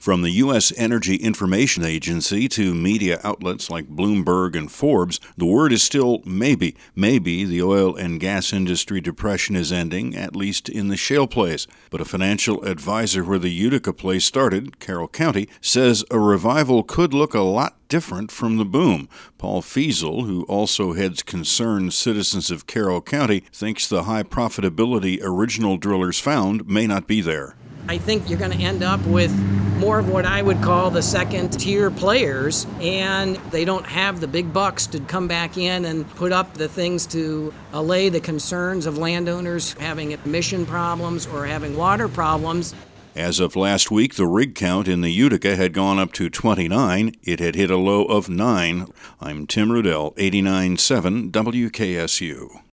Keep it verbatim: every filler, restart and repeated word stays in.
From the U S Energy Information Agency to media outlets like Bloomberg and Forbes, the word is still maybe. Maybe the oil and gas industry depression is ending, at least in the shale plays. But a financial advisor where the Utica play started, Carroll County, says a revival could look a lot different from the boom. Paul Fiesel, who also heads Concerned Citizens of Carroll County, thinks the high profitability original drillers found may not be there. I think you're going to end up with more of what I would call the second-tier players, and they don't have the big bucks to come back in and put up the things to allay the concerns of landowners having emission problems or having water problems. As of last week, the rig count in the Utica had gone up to twenty-nine. It had hit a low of nine. I'm Tim Rudell, eighty-nine point seven W K S U.